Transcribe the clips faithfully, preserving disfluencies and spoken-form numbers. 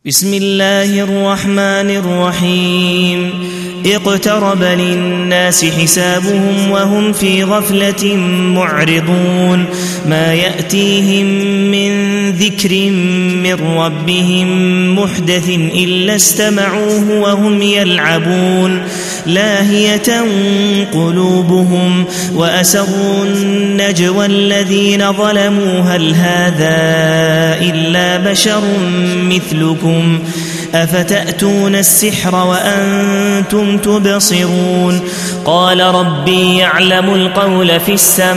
بسم الله الرحمن الرحيم اقترب للناس حسابهم وهم في غفلة معرضون ما يأتيهم من ذكر من ربهم محدث إلا استمعوه وهم يلعبون لاهية قلوبهم وأسروا النجوى الذين ظلموا هل هذا إلا بشر مثلكم أفتأتون السحر وأنتم تبصرون قال ربي يعلم القول في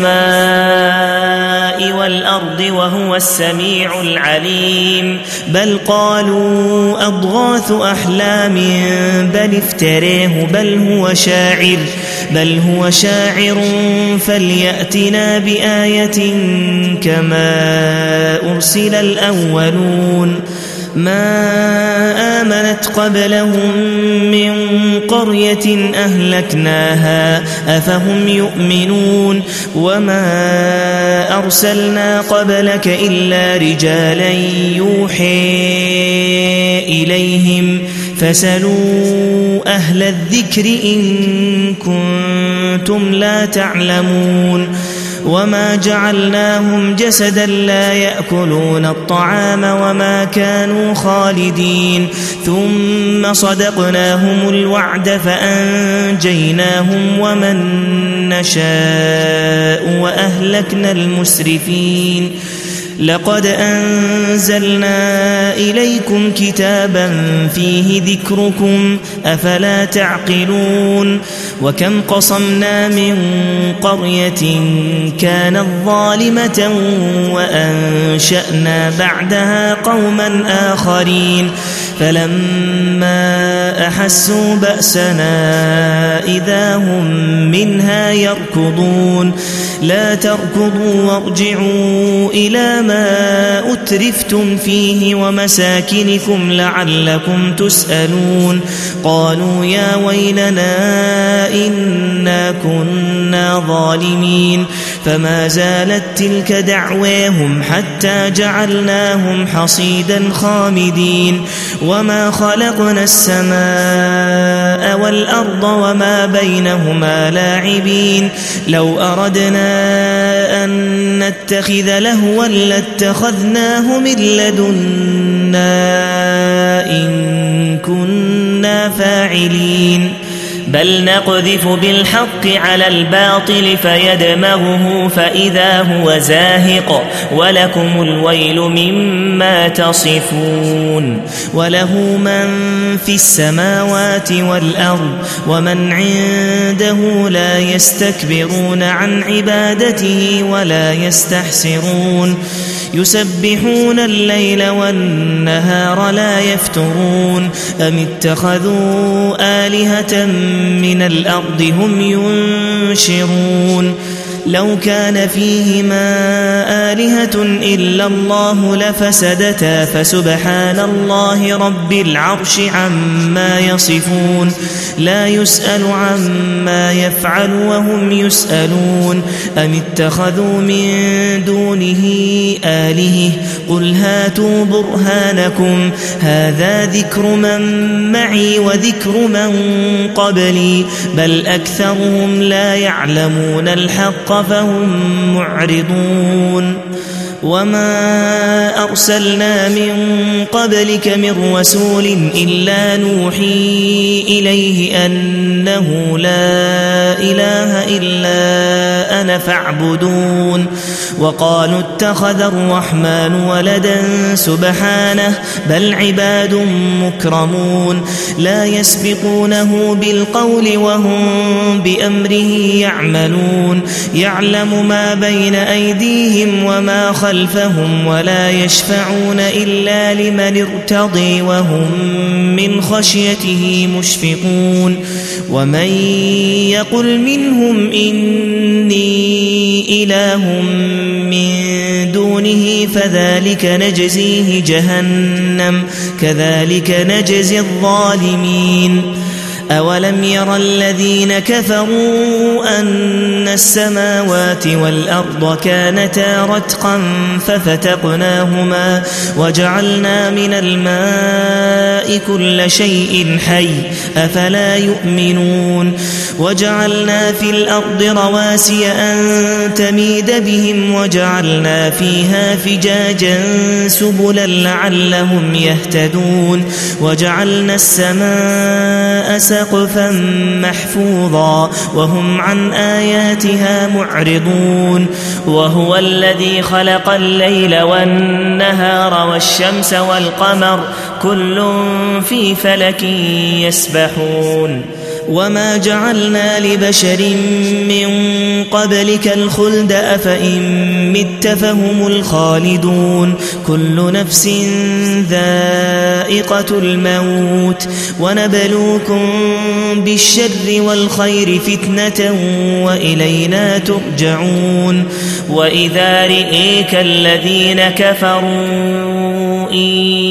السماء والأرض وهو السميع العليم بل قالوا أضغاث أحلام بل افتريه بل هو شاعر بل هو شاعر فليأتنا بآية كما أرسل الأولون ما آمنت قبلهم من قرية أهلكناها أفهم يؤمنون وما أرسلنا قبلك إلا رجالا يوحي إليهم فسلوا أهل الذكر إن كنتم لا تعلمون وما جعلناهم جسدا لا يأكلون الطعام وما كانوا خالدين ثم صدقناهم الوعد فأنجيناهم ومن نشاء وأهلكنا المسرفين لقد أنزلنا إليكم كتابا فيه ذكركم أفلا تعقلون وكم قصمنا من قرية كانت ظالمة وأنشأنا بعدها قوما آخرين فلما أحسوا بأسنا إذا هم منها يركضون لا تركضوا وارجعوا إلى ما أترفتم فيه ومساكنكم لعلكم تسألون قالوا يا ويلنا إنا كنا ظالمين فما زالت تلك دعواهم حتى جعلناهم حصيدا خامدين وما خلقنا السماء والأرض وما بينهما لاعبين لو أردنا أن نتخذ لهوا لاتخذناه من لدنا إن كنا فاعلين بل نقذف بالحق على الباطل فيدمغه فإذا هو زاهق ولكم الويل مما تصفون وله من في السماوات والأرض ومن عنده لا يستكبرون عن عبادته ولا يستحسرون يسبحون الليل والنهار لا يفترون أم اتخذوا آلهة من الأرض هم ينشرون لو كان فيهما آلهة إلا الله لفسدتا فسبحان الله رب العرش عما يصفون لا يسأل عما يفعل وهم يسألون أم اتخذوا من دونه آلهة قل هاتوا برهانكم هذا ذكر من معي وذكر من قبلي بل أكثرهم لا يعلمون الحق فهم معرضون وما أرسلنا من قبلك من رسول إلا نوحي إليه أنه لا إله إلا أنا فاعبدون وقالوا اتخذ الرحمن ولدا سبحانه بل عباد مكرمون لا يسبقونه بالقول وهم بأمره يعملون يعلم ما بين أيديهم وما خلفهم ولا يشفعون إلا لمن ارتضي وهم من خشيته مشفقون ومن يقل منهم إني إله من دونه فذلك نجزيه جهنم كذلك نجزي الظالمين أولم ير الذين كفروا أن السماوات والأرض كانتا رتقا ففتقناهما وجعلنا من الماء كل شيء حي أفلا يؤمنون وجعلنا في الأرض رواسي أن تميد بهم وجعلنا فيها فجاجا سبلا لعلهم يهتدون وجعلنا السماء سقفا محفوظا وهم عن آياتها معرضون وهو الذي خلق الليل والنهار والشمس والقمر كل في فلك يسبحون وما جعلنا لبشر من قبلك الخلد أفإن مت فهم الخالدون كل نفس ذائقة الموت ونبلوكم بالشر والخير فتنة وإلينا ترجعون وإذا رئيك الذين كفروا إن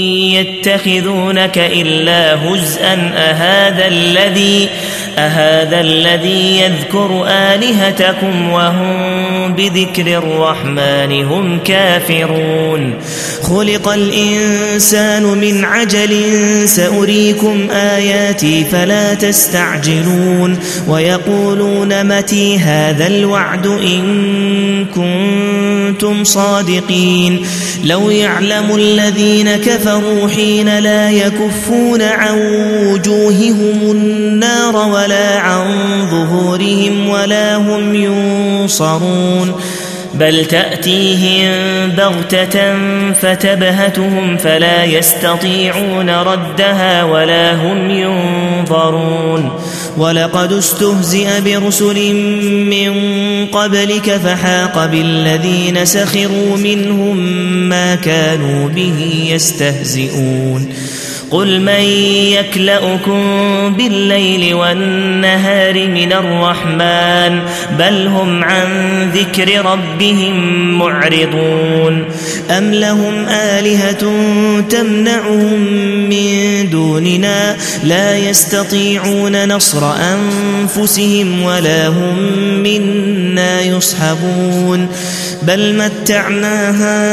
يتخذونك إلا هزءا أهذا الذي أهذا الذي يذكر آلهتكم وهم بذكر الرحمن هم كافرون خلق الإنسان من عجل سأريكم آياتي فلا تستعجلون ويقولون متى هذا الوعد إن كنتم صادقين لو يعلم الذين كفروا حين لا يكفون عن وجوههم النار ولا عن ظهورهم ولا هم ينصرون بل تأتيهم بغتة فتبهتهم فلا يستطيعون ردها ولا هم ينظرون ولقد استهزئ برسل من قبلك فحاق بالذين سخروا منهم ما كانوا به يستهزئون قل من يكلؤكم بالليل والنهار من الرحمن بل هم عن ذكر ربهم معرضون أم لهم آلهة تمنعهم من دوننا لا يستطيعون نصر أنفسهم ولا هم منا يصحبون بل متعنا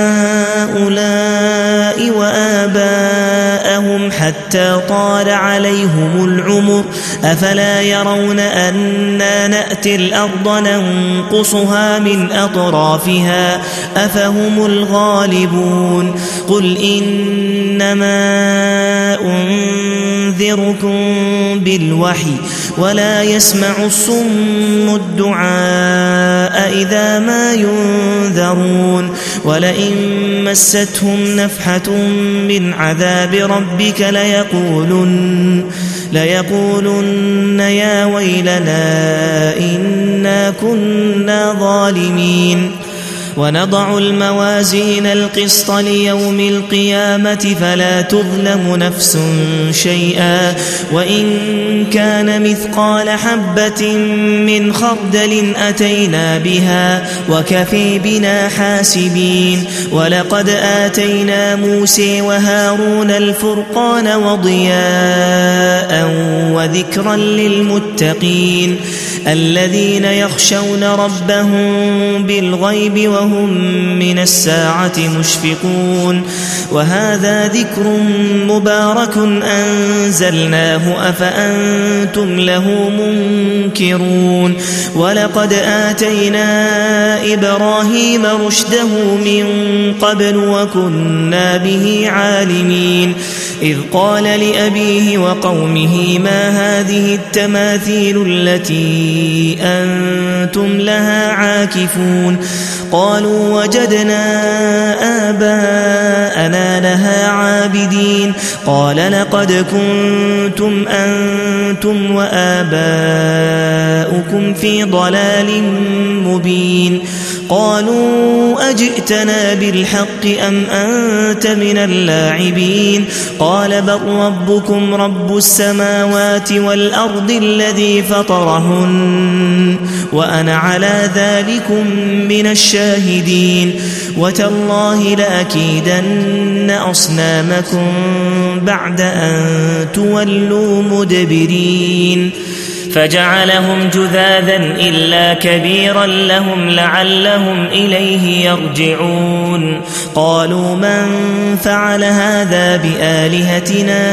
هؤلاء وآباءهم حتى طال عليهم العمر أفلا يرون أنا نأتي الأرض ننقصها من أطرافها أفهم الغالبون قل إنما أنذركم بالوحي ولا يسمع الصم الدعاء إذا ما ينذرون ولئن مستهم نفحة من عذاب ربك ليقولن, ليقولن يا ويلنا إنا كنا ظالمين ونضع الموازين القسط ليوم القيامة فلا تظلم نفس شيئا وإن كان مثقال حبة من خردل أتينا بها وكفي بنا حاسبين ولقد آتينا موسى وهارون الفرقان وضياء وذكرا للمتقين الذين يخشون ربهم بالغيب وهم من الساعة مشفقون وهذا ذكر مبارك أنزلناه أفأنتم له منكرون ولقد آتينا إبراهيم رشده من قبل وكنا به عالمين إذ قال لأبيه وقومه ما هذه التماثيل التي أنتم لها عاكفون قالوا وجدنا آباءنا لها عابدين قال لقد كنتم أنتم وآباؤكم في ضلال مبين قالوا أجئتنا بالحق أم أنت من اللاعبين قال بل ربكم رب السماوات والأرض الذي فطرهن وأنا على ذلكم من الشاهدين وتالله لأكيدن أصنامكم بعد أن تولوا مدبرين فجعلهم جذاذا إلا كبيرا لهم لعلهم إليه يرجعون قالوا من فعل هذا بآلهتنا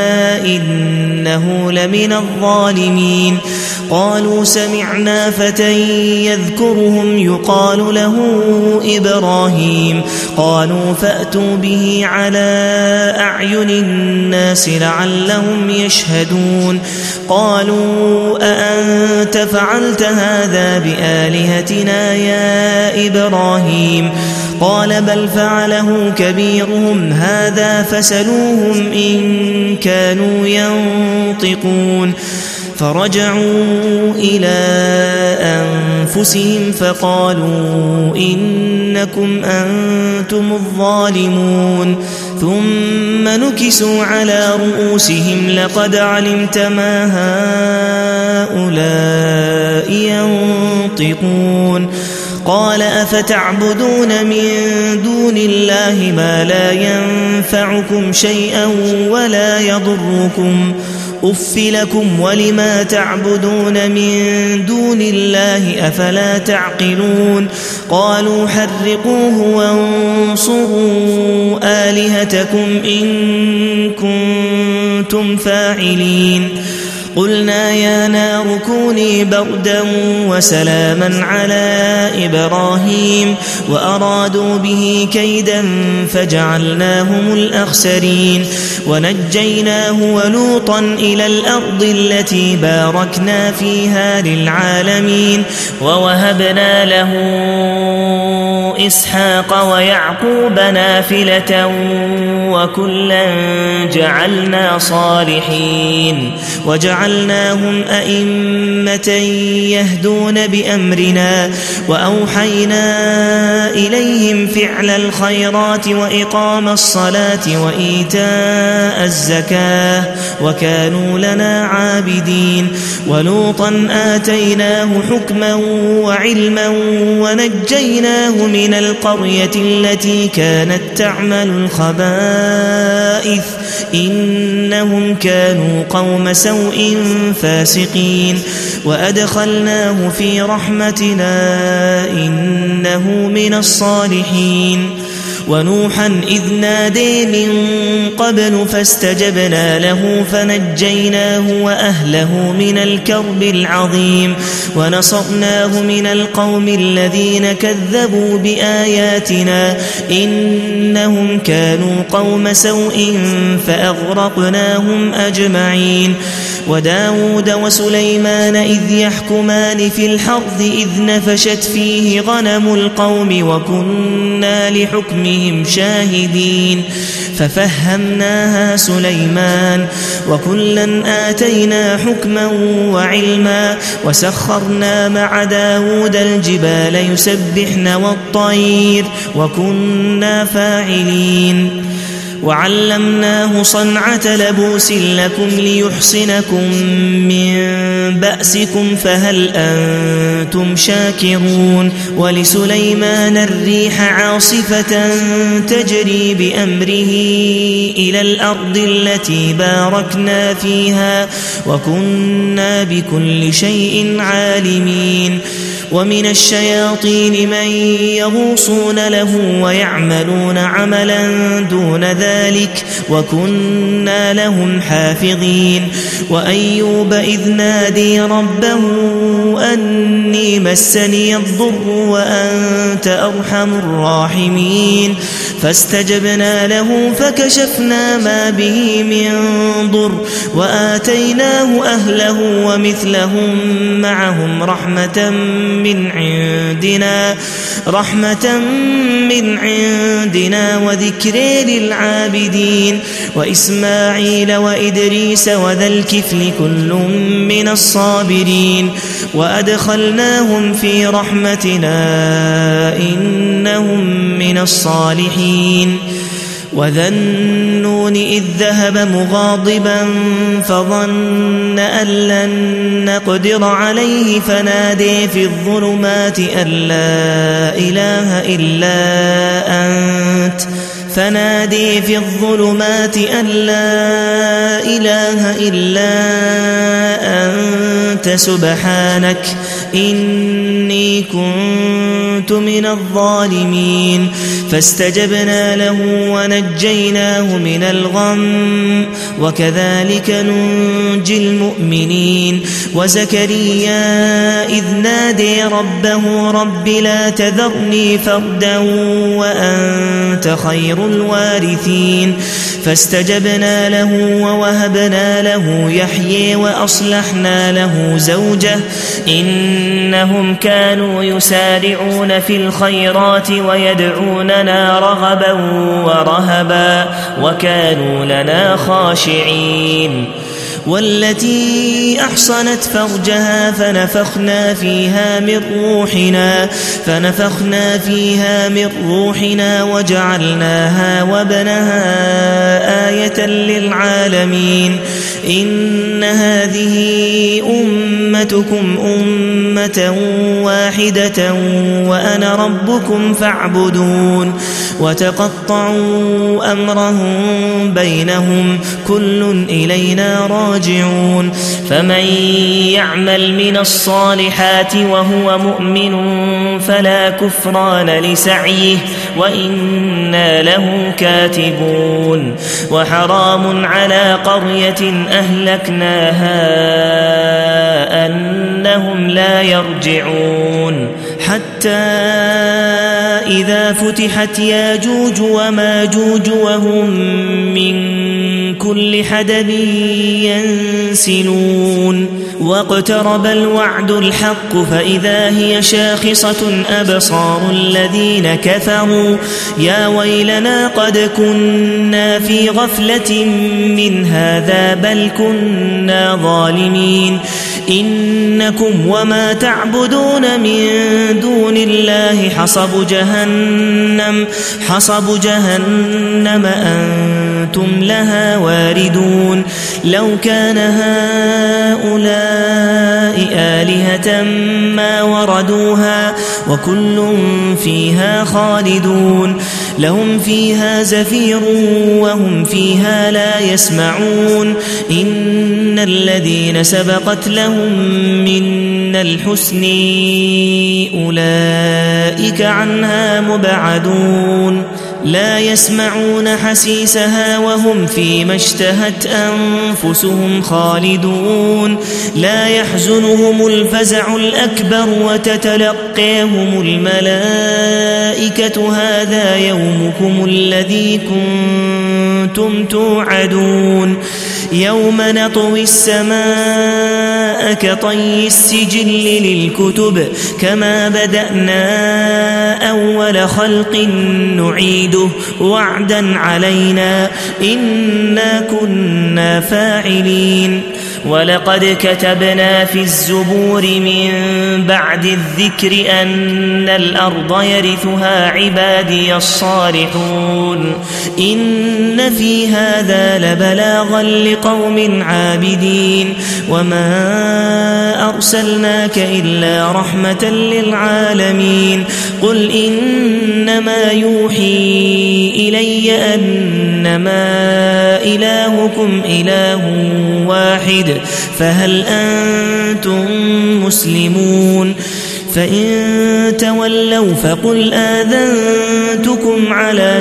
إنه لمن الظالمين قالوا سمعنا فتى يذكرهم يقال له إبراهيم قالوا فأتوا به على أعين الناس لعلهم يشهدون قالوا أأنت فعلت هذا بآلهتنا يا إبراهيم قال بل فعله كبيرهم هذا فسلوهم إن كانوا ينطقون فرجعوا إلى أنفسهم فقالوا إنكم أنتم الظالمون ثم نكسوا على رؤوسهم لقد علمت ما هؤلاء ينطقون قال أفتعبدون من دون الله ما لا ينفعكم شيئا ولا يضركم أف لكم ولما تعبدون من دون الله أفلا تعقلون قالوا حرقوه وانصروا آلهتكم إن كنتم فاعلين قلنا يا نار كوني بردا وسلاما على إبراهيم وأرادوا به كيدا فجعلناهم الأخسرين ونجيناه ولوطا إلى الأرض التي باركنا فيها للعالمين ووهبنا له إسحاق ويعقوب نافلة وكلا جعلنا صالحين وجعلناهم أئمة يهدون بأمرنا وأوحينا إليهم فعل الخيرات وإقام الصلاة وإيتاء الزكاة وكانوا لنا عابدين ولوطا آتيناه حكما وعلما ونجيناه من القرية التي كانت تعمل الخبائث إنهم كانوا قوم سوء فاسقين وأدخلناه في رحمتنا إنه من الصالحين ونوحا إذ نادي من قبل فاستجبنا له فنجيناه وأهله من الكرب العظيم ونصرناه من القوم الذين كذبوا بآياتنا إنهم كانوا قوم سوء فأغرقناهم أجمعين وداود وسليمان إذ يحكمان في الحرث إذ نفشت فيه غنم القوم وكنا لحكمهم شاهدين ففهمناها سليمان وكلا آتينا حكما وعلما وسخرنا مع داود الجبال يسبحن والطير وكنا فاعلين وعلمناه صنعة لبوس لكم ليحصنكم من بأسكم فهل أنتم شاكرون ولسليمان الريح عاصفة تجري بأمره إلى الأرض التي باركنا فيها وكنا بكل شيء عالمين ومن الشياطين من يغوصون له ويعملون عملا دون ذلك وكنا لهم حافظين وأيوب إذ نادي ربه أني مسني الضر وأنت أرحم الراحمين فاستجبنا له فكشفنا ما به من ضر وآتيناه أهله ومثلهم معهم رحمة من عندنا رحمة من عندنا وذكر للعابدين وإسماعيل وإدريس وذا الكفل كل من الصابرين وأدخلناهم في رحمتنا إنهم من الصالحين وذا النون إذ ذهب مغاضبا فظن أن لن نقدر عليه فنادي في الظلمات أن لا إله إلا أنت فنادي في الظلمات أن لا إله إلا أنت سبحانك إني كنت من الظالمين فاستجبنا له ونجيناه من الغم وكذلك ننجي المؤمنين وزكريا إذ نادي ربه رب لا تذرني فردا وأنت خير الوارثين فاستجبنا له ووهبنا له يحيى وأصلحنا له زوجه إنهم كانوا يسارعون في الخيرات ويدعوننا رغبا ورهبا وكانوا لنا خاشعين والتي أحصنت فرجها فنفخنا فيها من روحنا فنفخنا فيها من روحنا وجعلناها وابنها آية للعالمين إن هذه أمتكم أمة واحدة وأنا ربكم فاعبدون وتقطعوا أمرهم بينهم كل إلينا راجعون فمن يعمل من الصالحات وهو مؤمن فلا كفران لسعيه وإنا له كاتبون وحرام على قرية أهلكناها أنهم لا يرجعون حتى إذا فتحت ياجوج وماجوج وهم من كل حدب ينسلون واقترب الوعد الحق فإذا هي شاخصة أبصار الذين كفروا يا ويلنا قد كنا في غفلة من هذا بل كنا ظالمين إنكم وما تعبدون من دون الله حصب جهنم حصب جهنم أنتم لها واردون لو كان هؤلاء آلهة ما وردوها وكل فيها خالدون لهم فيها زفير وهم فيها لا يسمعون إن الذين سبقت لهم منا الحسن أولئك عنها مبعدون لا يسمعون حسيسها وهم فيما اشتهت أنفسهم خالدون لا يحزنهم الفزع الأكبر وتتلقيهم الملائكة هذا يومكم الذي كنتم توعدون يوم نطوي السماء كطي السجل للكتب كما بدأنا أول خلق نعيده وعدا علينا إنا كنا فاعلين ولقد كتبنا في الزبور من بعد الذكر أن الأرض يرثها عبادي الصالحون إن في هذا لبلاغا لقوم عابدين وما أرسلناك إلا رحمة للعالمين قل إنما يوحي إلي أنما إلهكم إله واحد فهل أنتم مسلمون فإن تولوا فقل آذنتكم على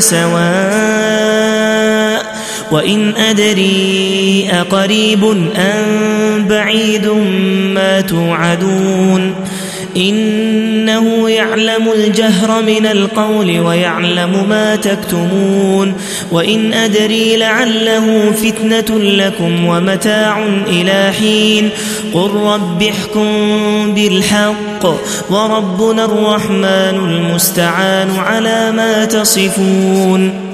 سواء وإن أدري أقريب أم بعيد ما توعدون إنه يعلم الجهر من القول ويعلم ما تكتمون وإن أدري لعله فتنة لكم ومتاع إلى حين قل رب احكم بالحق وربنا الرحمن المستعان على ما تصفون